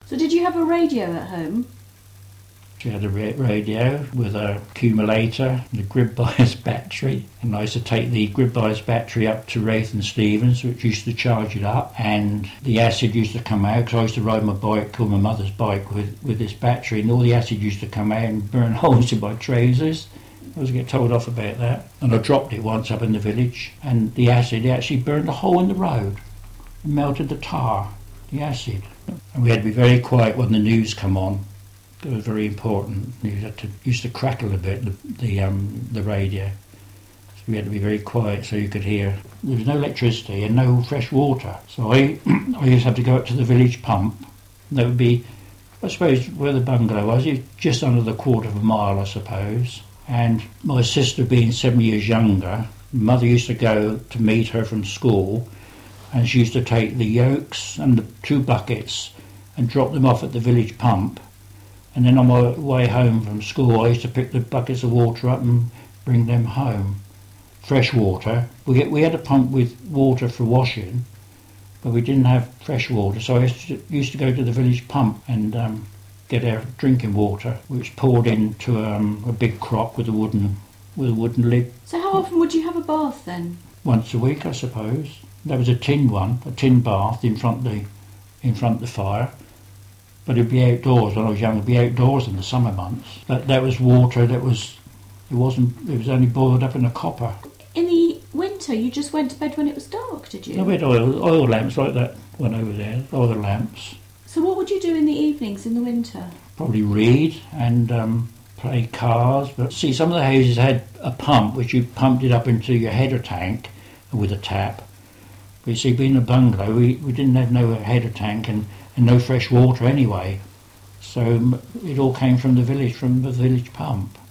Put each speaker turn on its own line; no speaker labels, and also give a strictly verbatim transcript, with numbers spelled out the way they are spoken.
So did you have a radio at home?
She had a radio with a accumulator and a grid bias battery, and I used to take the grid bias battery up to Wraith and Stevens, which used to charge it up, and the acid used to come out because I used to ride my bike or my mother's bike with, with this battery, and all the acid used to come out and burn holes in my trousers. I was get told off about that, and I dropped it once up in the village, and the acid actually burned a hole in the road and melted the tar, the acid. And we had to be very quiet when the news come on. It was very important. You had to used to crackle a bit the the, um, the radio, so we had to be very quiet so you could hear. There was no electricity and no fresh water, so I I used to have to go up to the village pump. That would be, I suppose, where the bungalow was, it was just under the quarter of a mile, I suppose. And my sister, being seven years younger, mother used to go to meet her from school, and she used to take the yolks and the two buckets and drop them off at the village pump. And then on my way home from school, I used to pick the buckets of water up and bring them home. Fresh water. We we had a pump with water for washing, but we didn't have fresh water, so I used to, used to go to the village pump and um, get our drinking water, which poured into um, a big crock with a wooden with a wooden lid.
So how often would you have a bath then?
Once a week, I suppose. There was a tin one, a tin bath in front of the in front of the fire. But it'd be outdoors when I was young. It'd be outdoors in the summer months. But that was water that was, it wasn't, it was only boiled up in a copper.
In the winter, you just went to bed when it was dark, did you?
No, we had oil, oil lamps like that one over there, oil lamps.
So what would you do in the evenings in the winter?
Probably read and um, play cards. But see, some of the houses had a pump which you pumped it up into your header tank with a tap. But you see, being a bungalow, we, we didn't have no header tank and and no fresh water anyway, so it all came from the village, from the village pump.